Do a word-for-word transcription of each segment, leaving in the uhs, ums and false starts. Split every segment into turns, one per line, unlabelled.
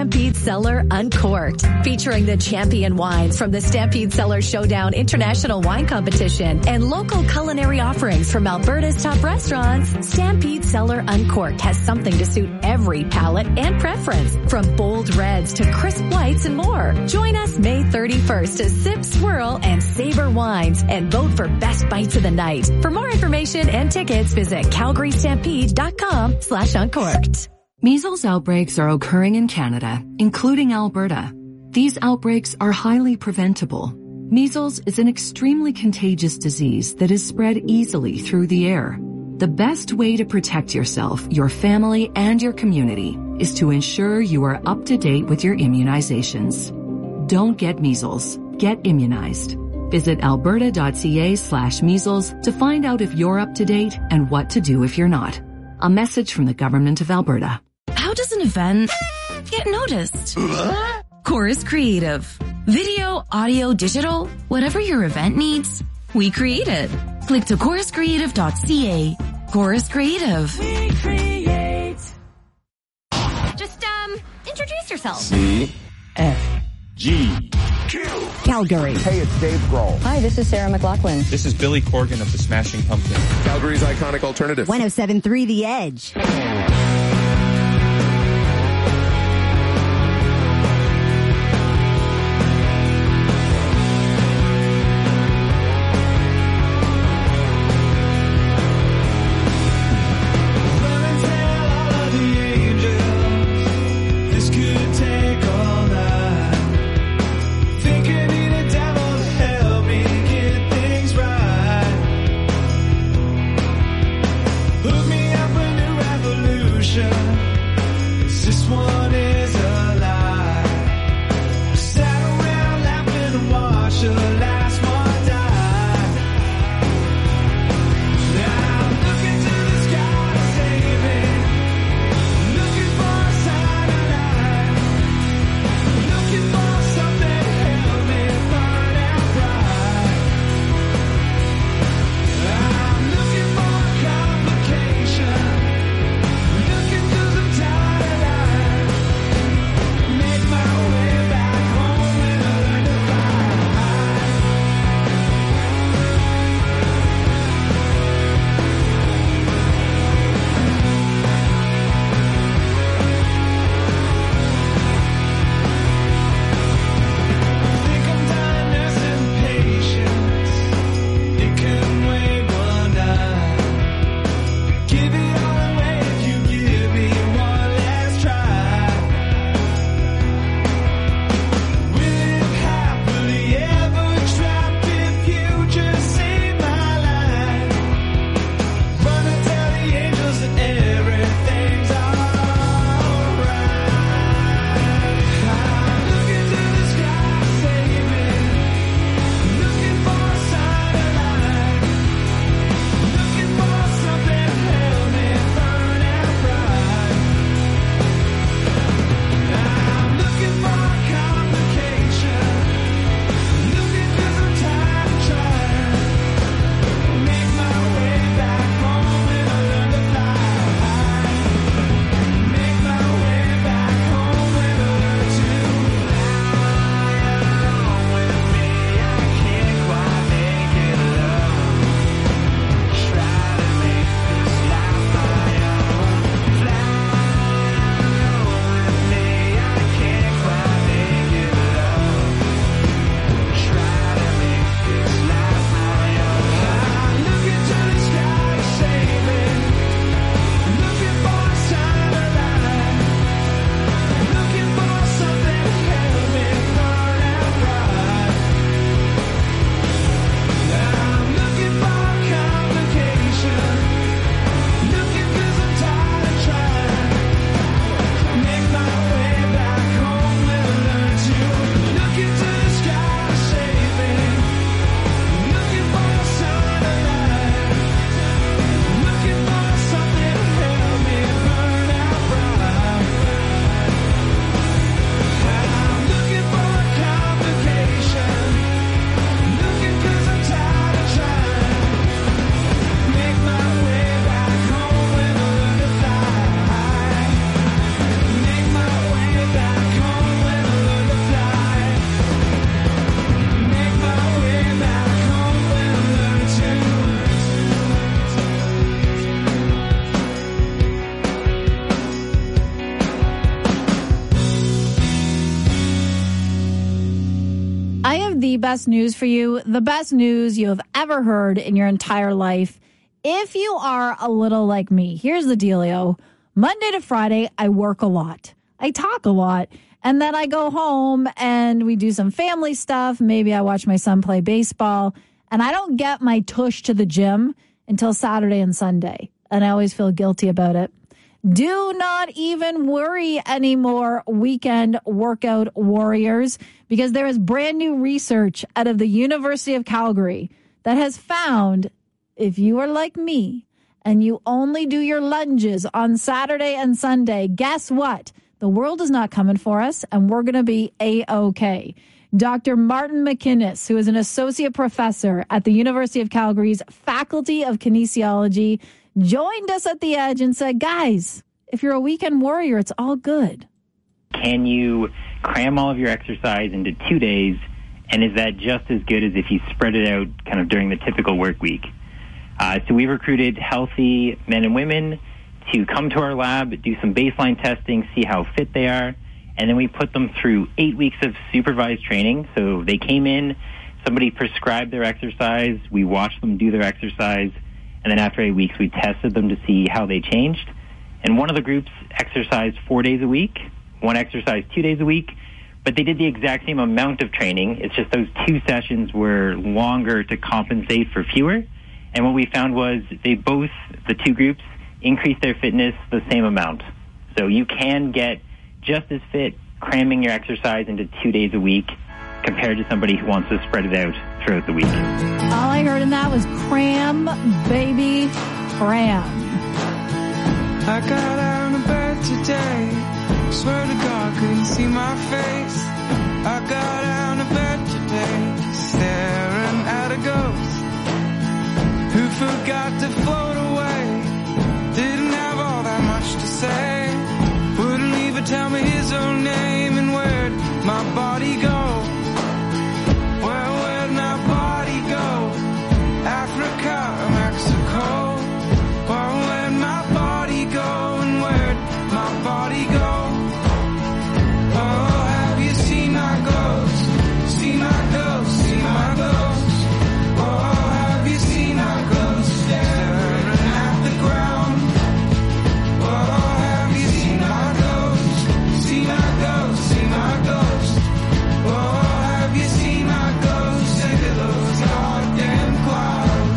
Stampede Cellar Uncorked, featuring the champion wines from the Stampede Cellar Showdown International Wine Competition and local culinary offerings from Alberta's top restaurants. Stampede Cellar Uncorked has something to suit every palate and preference, from bold reds to crisp whites and more. Join us May thirty-first to sip, swirl, and savor wines and vote for best bites of the night. For more information and tickets, visit calgary stampede dot com slash uncorked.
Measles outbreaks are occurring in Canada, including Alberta. These outbreaks are highly preventable. Measles is an extremely contagious disease that is spread easily through the air. The best way to protect yourself, your family, and your community is to ensure you are up to date with your immunizations. Don't get measles. Get immunized. Visit alberta.ca slash measles to find out if you're up to date and what to do if you're not. A message from the Government of Alberta.
How does an event get noticed? Chorus Creative. Video, audio, digital, whatever your event needs, we create it. Click to chorus creative dot c a. Chorus Creative.
We create.
Just, um, introduce yourself.
C.
F.
G.
Q. Calgary.
Hey, it's Dave Grohl.
Hi, this is Sarah McLachlan.
This is Billy Corgan of the Smashing Pumpkins.
Calgary's iconic alternative.
one oh seven point three The Edge.
Hook me up a new revolution. the best news for you, the best news you have ever heard in your entire life. If you are a little like me, here's the dealio. Monday to Friday, I work a lot. I talk a lot. And then I go home and we do some family stuff. Maybe I watch my son play baseball. And I don't get my tush to the gym until Saturday and Sunday. And I always feel guilty about it. Do not even worry anymore, weekend workout warriors, because there is brand new research out of the University of Calgary that has found if you are like me and you only do your lunges on Saturday and Sunday, guess what? The world is not coming for us, and we're going to be A-OK. Doctor Martin McInnes, who is an associate professor at the University of Calgary's Faculty of Kinesiology, joined us at the Edge and said, guys, if you're a weekend warrior, it's all good.
Can you cram all of your exercise into two days, and is that just as good as if you spread it out kind of during the typical work week? Uh, so we recruited healthy men and women to come to our lab, do some baseline testing, see how fit they are, and then we put them through eight weeks of supervised training. So they came in, somebody prescribed their exercise, we watched them do their exercise, and then after eight weeks, we tested them to see how they changed. And one of the groups exercised four days a week, one exercised two days a week, but they did the exact same amount of training. It's just those two sessions were longer to compensate for fewer. And what we found was they both, the two groups, increased their fitness the same amount. So you can get just as fit cramming your exercise into two days a week compared to somebody who wants to spread it out throughout the week.
All I heard in that was cram, baby, cram.
I got out of bed today, swear to God couldn't see my face. I got out of bed today, staring at a ghost who forgot to float away. Didn't have all that much to say, wouldn't even tell me his own name, and where'd my body go? Where, where'd my body go? Africa or Mexico? Where, where'd my body go, and where'd my body go? Oh, have you seen my ghost? See my ghost, see my ghost. Oh, have you seen my ghost staring at the ground? Oh, have you seen my ghost? See my ghost, see my ghost. Oh, have you seen my ghost? Take a those goddamn clouds.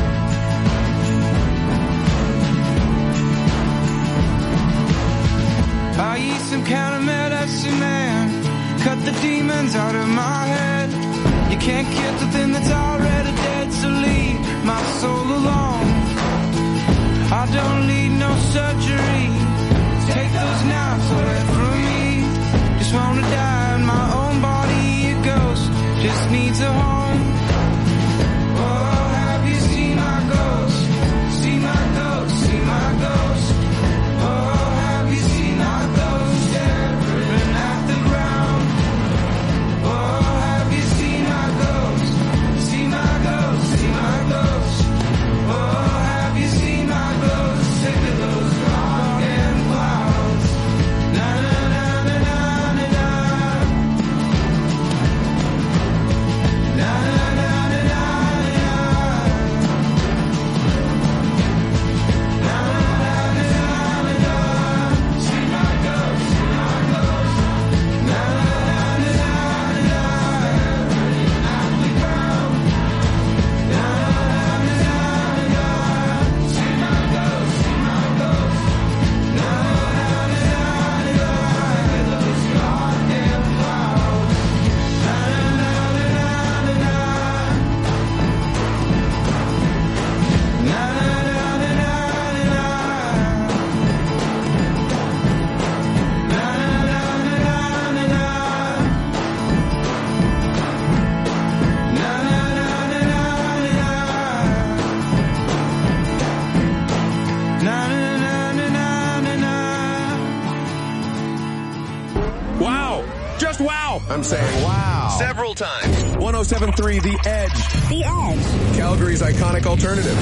I eat some kind of medicine, man. Cut the demons out of my head. You can't get the thing that's already dead, so leave my soul alone. I don't need no surgery. Take those knives away from me. Just wanna die in my own body. A ghost just needs a home. Oh, have you seen my ghost? See my ghost, see my ghost. Oh, have you seen my ghost staring at the ground? Oh, have you seen my ghost? See my ghost, see my ghost. Oh, have you seen my ghost? Sick of those goddamn clouds. Na na na na na na na. Na na na na na na. Na na na na na na. See my ghost, see my ghost. Na na na na na na. At the ground. Na na na na na. See my ghost, see my ghost. Na na na na na. Those goddamn clouds. Na na na na na na. Na na na na na na. Na na na na na. Na na na na na na. Na na na na na na.
Wow. Just wow. I'm saying
Wow.
several times. one oh seven point three The Edge.
The Edge.
Calgary's iconic alternative.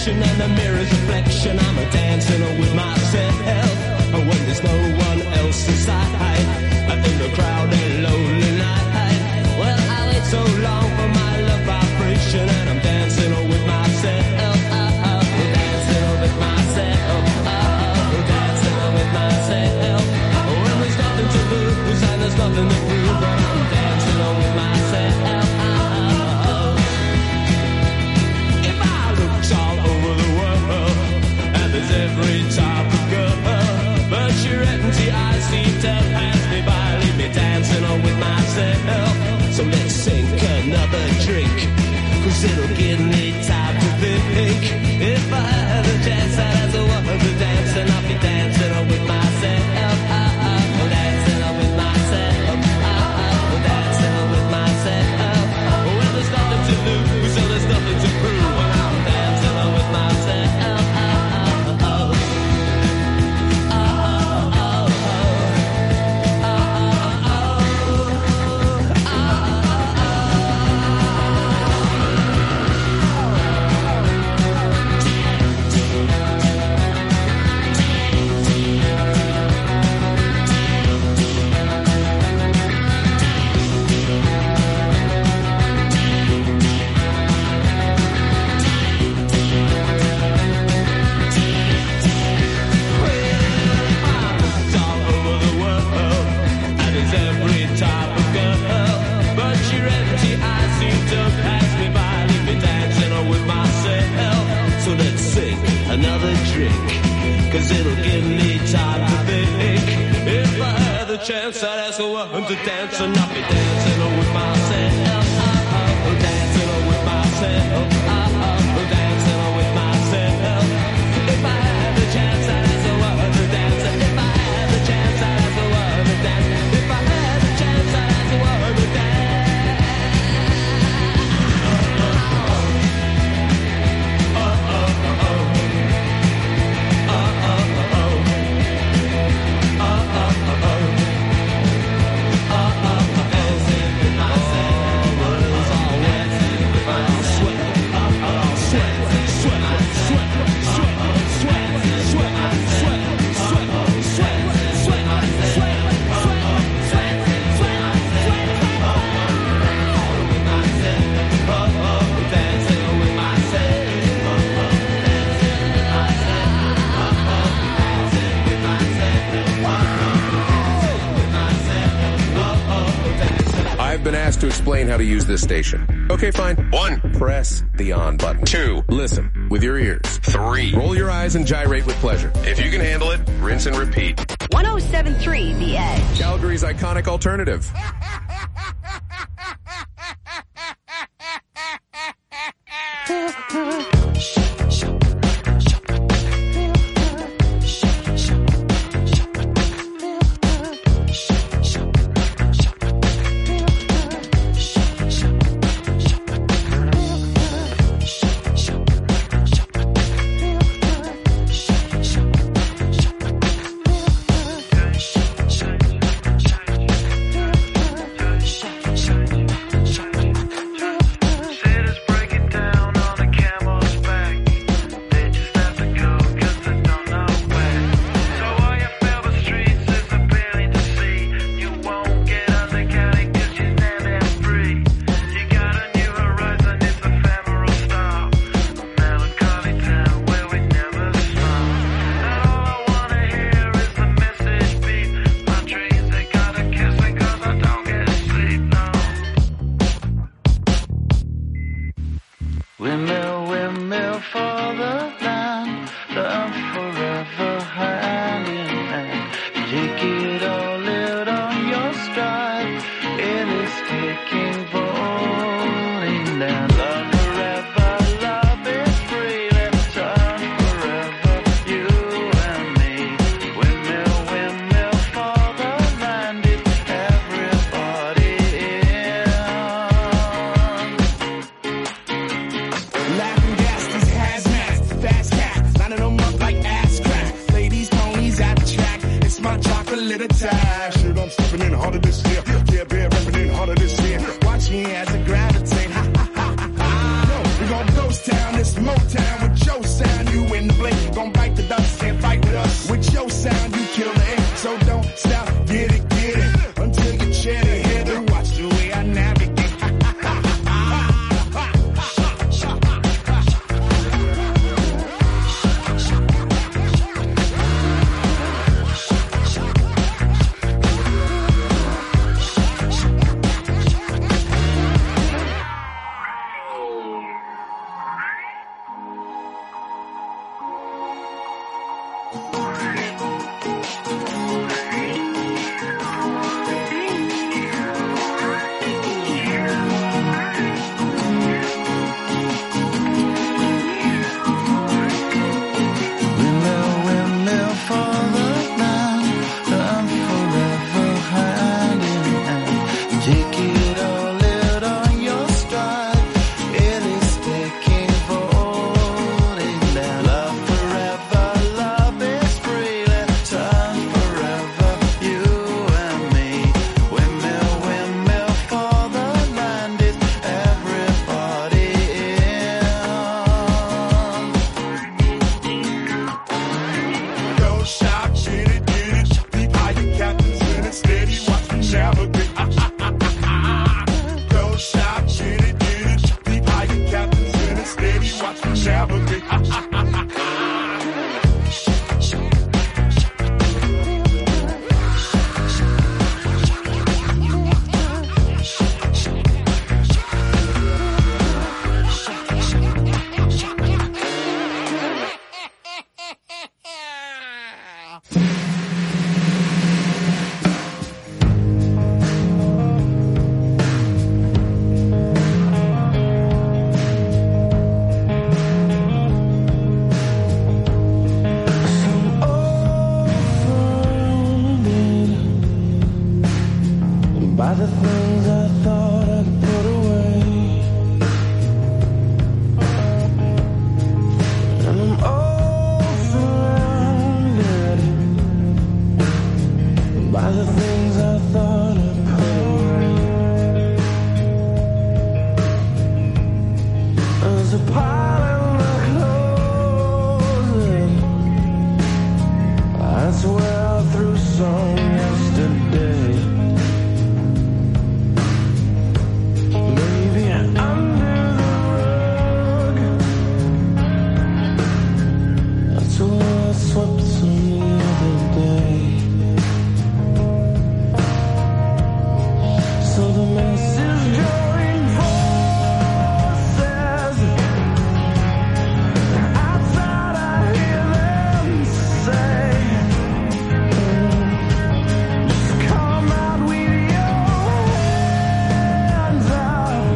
direction and the mirror's reflection. I'm a dancing with myself. When there's no one else inside, in the crowded lonely night. Well, I wait so long for my love vibration, and I'm dancing with myself. Dancing with myself. Dancing with myself. When there's nothing to lose and there's nothing to prove, but I'm dancing with myself. If I looked all over the world, and there's every type of girl, but your empty eyes seem to pass me by, leave me dancing on with myself. So let's sink another drink, cause it'll give me time to think. If I had a chance, I'd ask a woman to dance, and I'll be dancing on with myself. Dancing on with myself. Dancing on with myself. Well, there's nothing to lose, so there's nothing to prove, and I'm dancing on with myself. Another drink, cause it'll give me time to think. If I had the chance, I'd ask a woman to dance, and I'll be dancing with myself. Dancing with myself. Dancing with myself. If I had the chance, I'd ask a woman to dance. If I had the chance, I'd ask a woman to dance. If I had the chance, I'd ask a woman to dance.
Been asked to explain how to use this station. Okay, fine. One, press the on button. Two, listen with your ears. Three, roll your eyes and gyrate with pleasure. If you can handle it, rinse and repeat.
one oh seven point three The Edge.
Calgary's iconic alternative.
Motown with Joe.
the things I thought I'd put away. And I'm all surrounded by the things I thought I'd put away. There's a pile in the closet. That's where I threw some yesterday. Maybe under the rug. That's where I swept some the other day. So the masses join forces. Outside I hear them say, just come out with your hands up,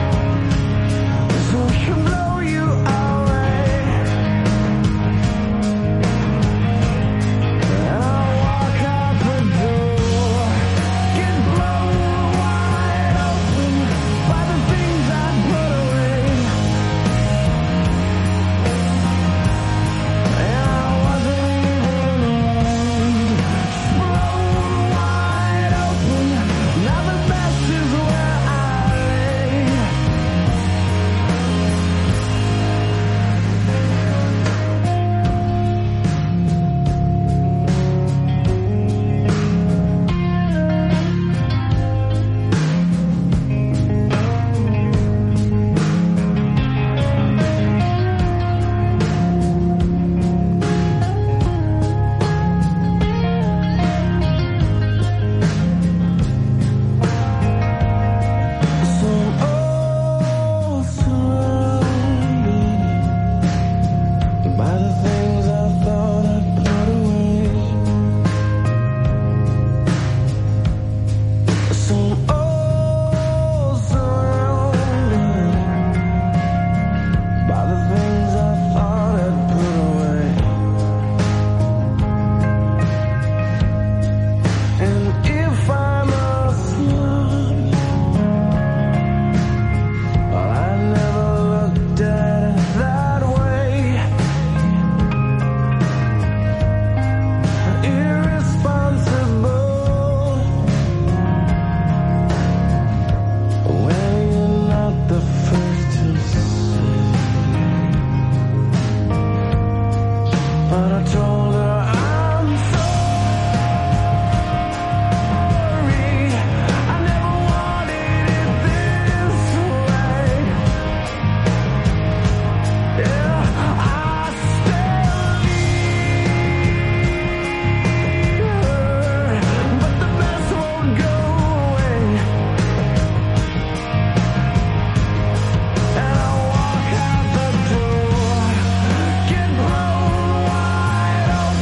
so we can blow you away. And I walk out the door, get blown wide open by the things I put away. And I wasn't even around, blown wide open. Now the best is where I lay. So I'm all surrounded by the things I thought I'd put away. So I'm all surrounded by the things I thought I'd put away. And if I'm a slut, well, I never looked at it that way. Irresponsible when you're not the first to say. But I told her I'm sorry. I never wanted it this way. Yeah, I still need her, but the best won't go away. And I walk out the door, get blown wide open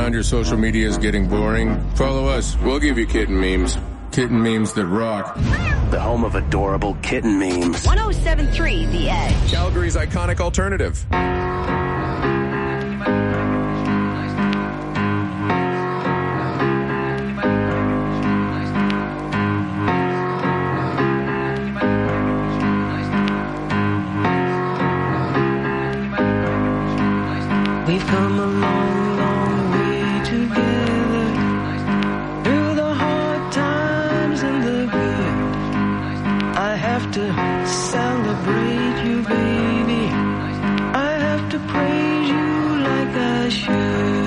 found your social media is getting boring? Follow us. We'll give you kitten memes. Kitten memes that rock.
The home of adorable kitten memes.
one oh seven point three The Edge.
Calgary's iconic alternative.
We've come a long, long way together, through the hard times and the good. I have to celebrate you, baby. I have to praise you like I should.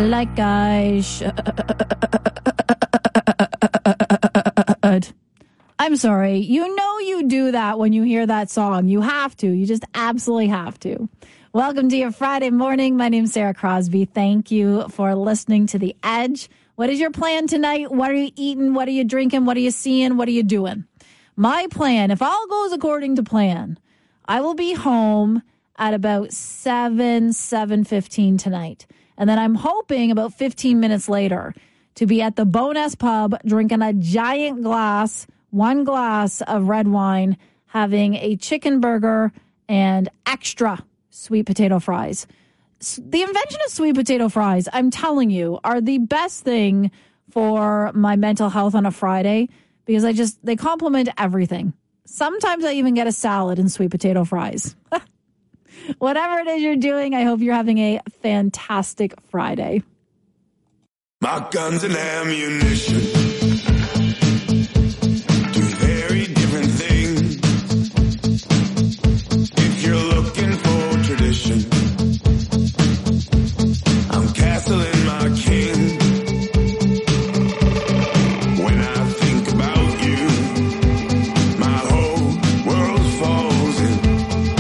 like I should. I'm sorry. You know you do that when you hear that song. You have to. You just absolutely have to. Welcome to your Friday morning. My name's Sarah Crosby. Thank you for listening to The Edge. What is your plan tonight? What are you eating? What are you drinking? What are you seeing? What are you doing? My plan, if all goes according to plan, I will be home at about seven, seven fifteen tonight. And then I'm hoping about fifteen minutes later to be at the Bowness Pub drinking a giant glass, one glass of red wine, having a chicken burger and extra sweet potato fries. The invention of sweet potato fries, I'm telling you, are the best thing for my mental health on a Friday because I just, they complement everything. Sometimes I even get a salad and sweet potato fries. Whatever it is you're doing, I hope you're having a fantastic Friday.
My guns and ammunition do very different things. If you're looking for tradition, I'm castling my king. When I think about you, my whole world falls in.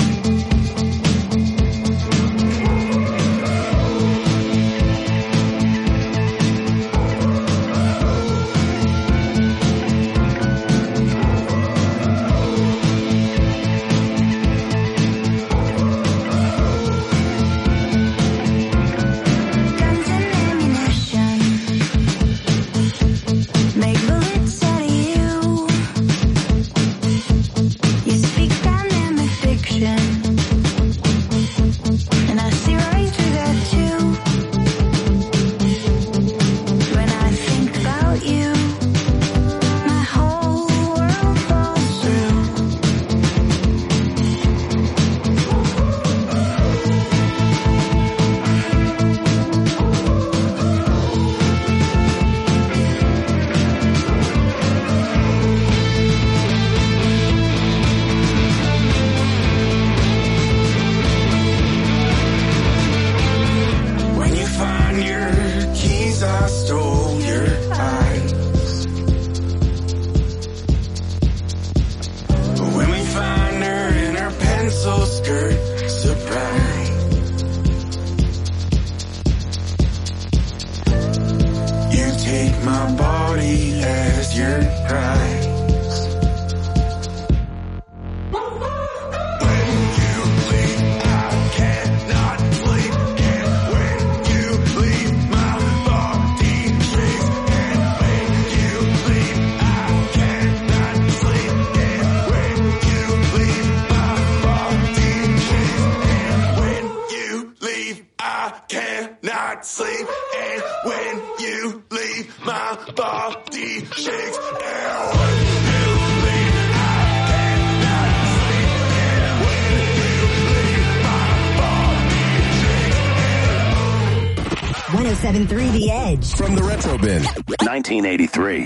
one oh seven point three The Edge.
From the Retro Bin.
nineteen eighty-three.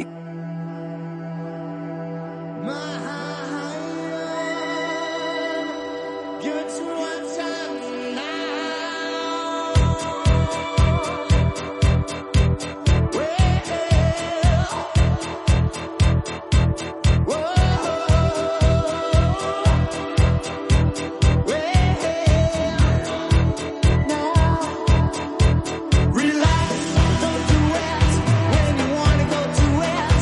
Relax, don't do it when you wanna go to it.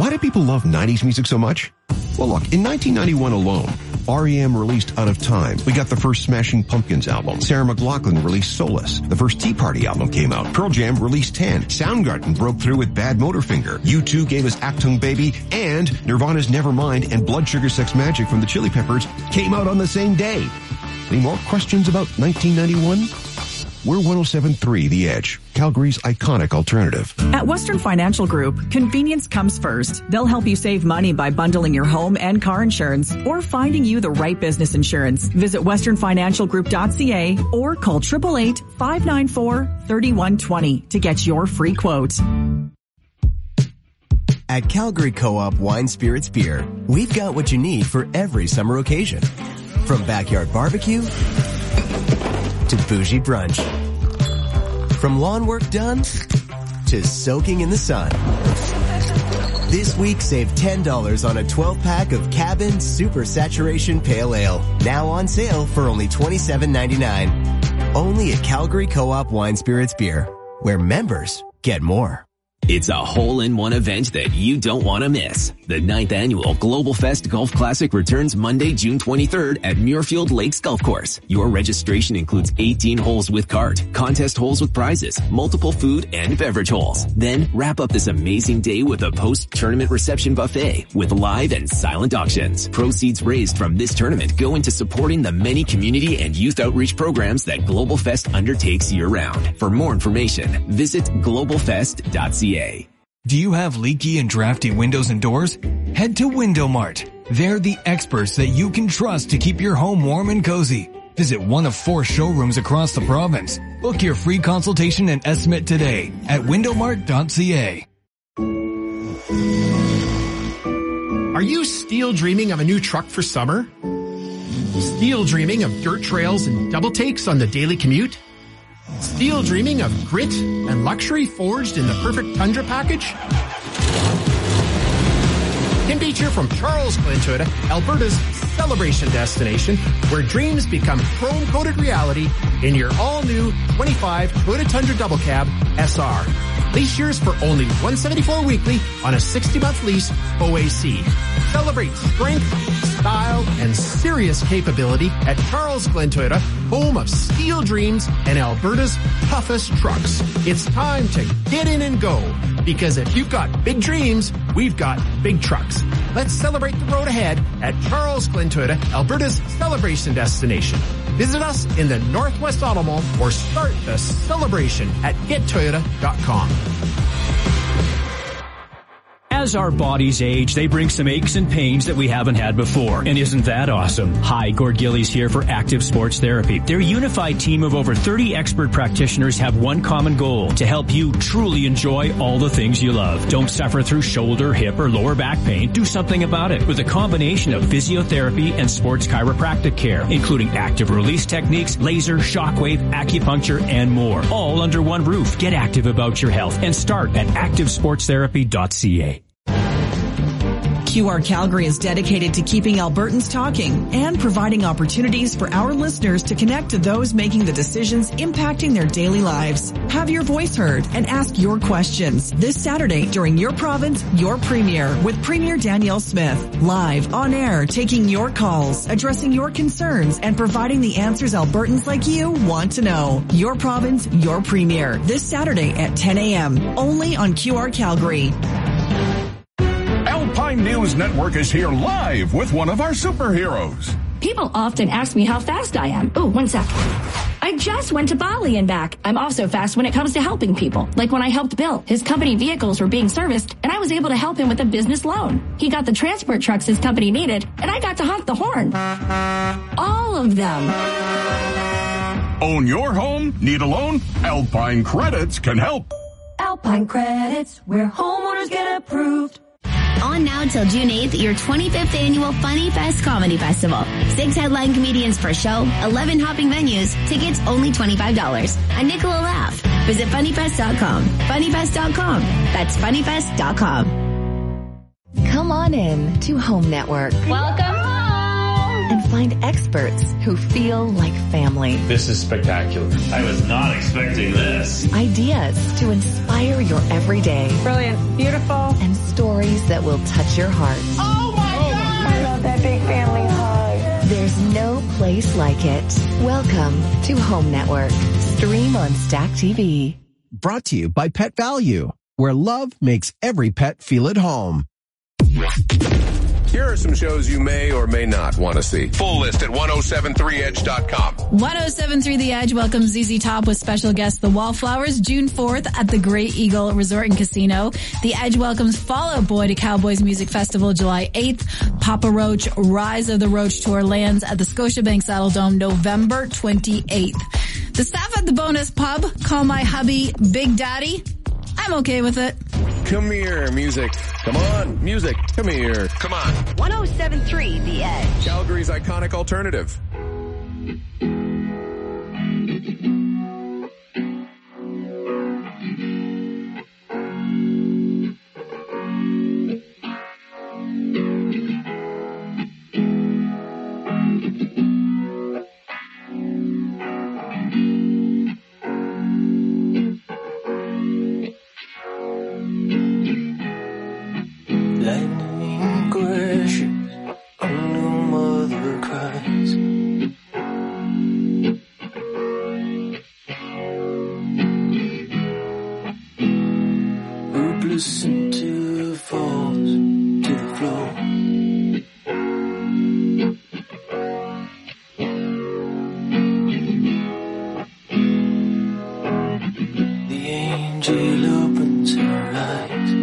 Why do people love nineties music so much? Well, look, in nineteen ninety-one alone, R E M released Out of Time. We got the first Smashing Pumpkins album. Sarah McLachlan released Solace. The first Tea Party album came out. Pearl Jam released ten. Soundgarden broke through with Bad Motorfinger. U two gave us Achtung Baby, and Nirvana's Nevermind and Blood Sugar Sex Magic from the Chili Peppers came out on the same day. Any more questions about nineteen ninety-one? We're one oh seven point three The Edge, Calgary's iconic alternative.
At Western Financial Group, convenience comes first. They'll help you save money by bundling your home and car insurance or finding you the right business insurance. Visit western financial group dot c a or call eight eight eight, five nine four, three one two zero to get your free quote.
At Calgary Co-op Wine Spirits Beer, we've got what you need for every summer occasion. From backyard barbecue to bougie brunch. From lawn work done to soaking in the sun. This week, save ten dollars on a twelve pack of Cabin Super Saturation Pale Ale. Now on sale for only twenty-seven ninety-nine. Only at Calgary Co-op Wine Spirits Beer, where members get more.
It's a hole-in-one event that you don't want to miss. The ninth annual Global Fest Golf Classic returns Monday, June twenty-third at Muirfield Lakes Golf Course. Your registration includes eighteen holes with cart, contest holes with prizes, multiple food and beverage holes. Then wrap up this amazing day with a post-tournament reception buffet with live and silent auctions. Proceeds raised from this tournament go into supporting the many community and youth outreach programs that Global Fest undertakes year-round. For more information, visit global fest dot c a.
Do you have leaky and drafty windows and doors? Head to Window Mart. They're the experts that you can trust to keep your home warm and cozy. Visit one of four showrooms across the province. Book your free consultation and estimate today at window mart dot c a.
Are you still dreaming of a new truck for summer? Still dreaming of dirt trails and double takes on the daily commute? Still dreaming of grit and luxury forged in the perfect Tundra package? Tim Beach here from Charles Glen Toyota, Alberta's celebration destination, where dreams become chrome-coated reality in your all-new twenty-five Toyota Tundra Double Cab S R. Lease yours for only one hundred seventy-four dollars weekly on a sixty-month lease O A C. Celebrate strength, style, and serious capability at Charles Glen Toyota, home of steel dreams and Alberta's toughest trucks. It's time to get in and go, because if you've got big dreams, we've got big trucks. Let's celebrate the road ahead at Charles Glen Toyota, Alberta's celebration destination. Visit us in the Northwest Auto Mall or start the celebration at get toyota dot com.
As our bodies age, they bring some aches and pains that we haven't had before. And isn't that awesome? Hi, Gord Gillies here for Active Sports Therapy. Their unified team of over thirty expert practitioners have one common goal: to help you truly enjoy all the things you love. Don't suffer through shoulder, hip, or lower back pain. Do something about it with a combination of physiotherapy and sports chiropractic care, including active release techniques, laser, shockwave, acupuncture, and more. All under one roof. Get active about your health and start at active sports therapy dot c a.
Q R Calgary is dedicated to keeping Albertans talking and providing opportunities for our listeners to connect to those making the decisions impacting their daily lives. Have your voice heard and ask your questions this Saturday during Your Province, Your Premier with Premier Danielle Smith. Live, on air, taking your calls, addressing your concerns, and providing the answers Albertans like you want to know. Your Province, Your Premier this Saturday at ten a.m. only on Q R Calgary.
Alpine News Network is here live with one of our superheroes.
People often ask me how fast I am. Oh, one sec. I just went to Bali and back. I'm also fast when it comes to helping people. Like when I helped Bill. His company vehicles were being serviced, and I was able to help him with a business loan. He got the transport trucks his company needed, and I got to honk the horn. All of them.
Own your home? Need a loan? Alpine Credits can help.
Alpine Credits, where homeowners get approved.
On now till June eighth, your twenty-fifth annual Funny Fest Comedy Festival. Six headline comedians per show, eleven hopping venues, tickets only twenty-five dollars. A nickel a laugh. Visit funny fest dot com. funny fest dot com. That's funny fest dot com.
Come on in to Home Network.
Welcome home.
and find experts who feel like family.
This is spectacular. I was not expecting this.
Ideas to inspire your everyday.
Brilliant. Beautiful.
And stories that will touch your heart.
Oh my oh God! I love that big family hug.
There's no place like it. Welcome to Home Network. Stream on Stack T V.
Brought to you by Pet Value, where love makes every pet feel at home.
Here are some shows you may or may not want to see. Full list at ten seventy-three edge dot com.
ten seventy-three The Edge welcomes Z Z Top with special guest The Wallflowers June fourth at the Great Eagle Resort and Casino. The Edge welcomes Fall Out Boy to Cowboys Music Festival July eighth. Papa Roach Rise of the Roach Tour lands at the Scotiabank Saddle Dome November twenty-eighth. The staff at the Bonus Pub call my hubby Big Daddy. I'm okay with it.
Come here, music. Come on, music. Come here. Come on.
ten seventy-three The Edge.
Calgary's iconic alternative.
Lightning crashes, a new mother cries. Hopeless until it falls to the floor. The angel opens her eyes.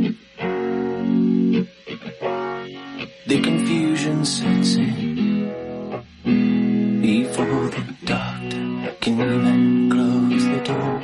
The confusion sets in before the doctor can even close the door.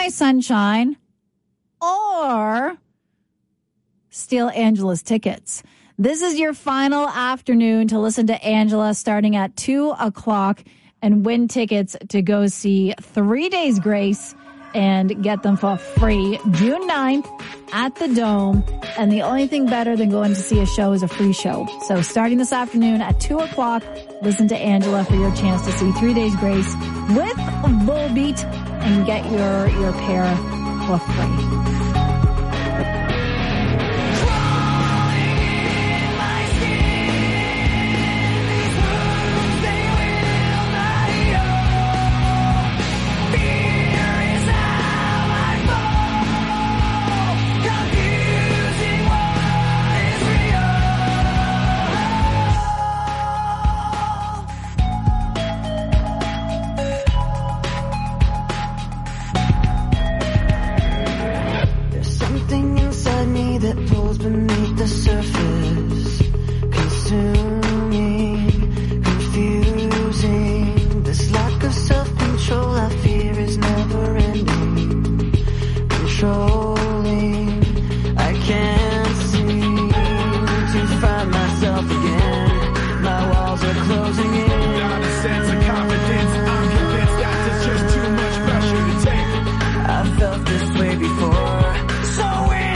My Sunshine or steal Angela's tickets. This is your final afternoon to listen to Angela starting at two o'clock and win tickets to go see Three Days Grace and get them for free June ninth at the Dome. And the only thing better than going to see a show is a free show. So starting this afternoon at two o'clock, listen to Angela for your chance to see Three Days Grace with Volbeat and get your, your pair for free.
That pulls beneath the surface, consuming, confusing. This lack of self-control I fear is never ending, controlling. I can't seem to find myself again. My walls are closing in. Not a sense of confidence. I'm convinced that there's just too much pressure to take. I've felt this way before. So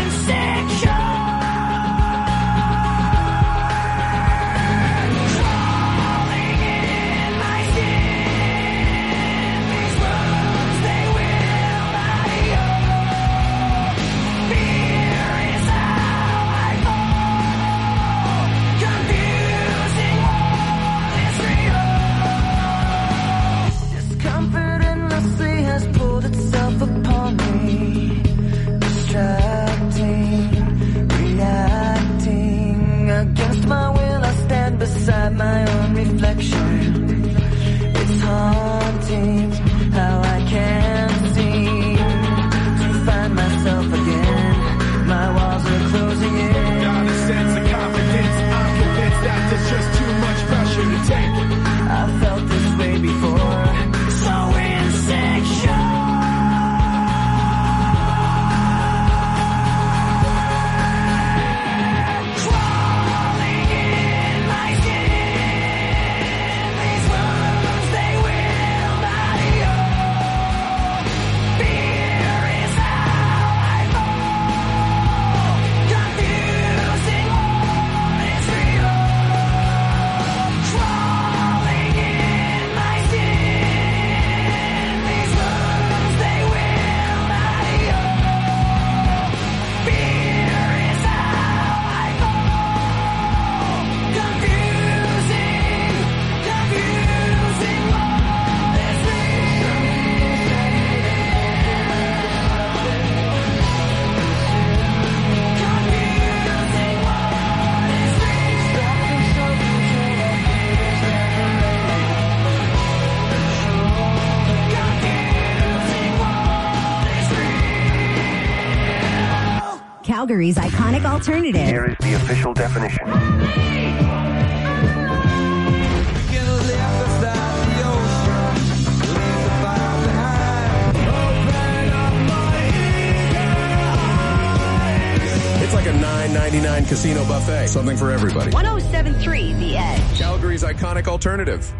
beside my own reflection. It's haunting how I can't seem to find myself again. My walls are closing in. Not a sense of confidence. I'm convinced that there's just too much pressure to take. I felt this way before. So insecure.
Calgary's iconic alternative.
Here is the official definition.
It's like a nine ninety-nine casino buffet. Something for everybody.
one oh seven point three The Edge.
Calgary's iconic alternative.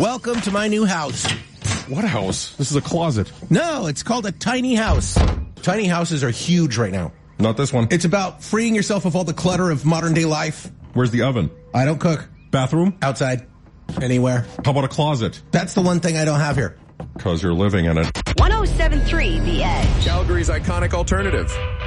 Welcome to my new house.
What house? This is a closet.
No, it's called a tiny house. Tiny houses are huge right now.
Not this one.
It's about freeing yourself of all the clutter of modern day life.
Where's the oven?
I don't cook.
Bathroom?
Outside. Anywhere.
How about a closet?
That's the one thing I don't have here.
Because you're living in it.
one oh seven point three The Edge.
Calgary's iconic alternative.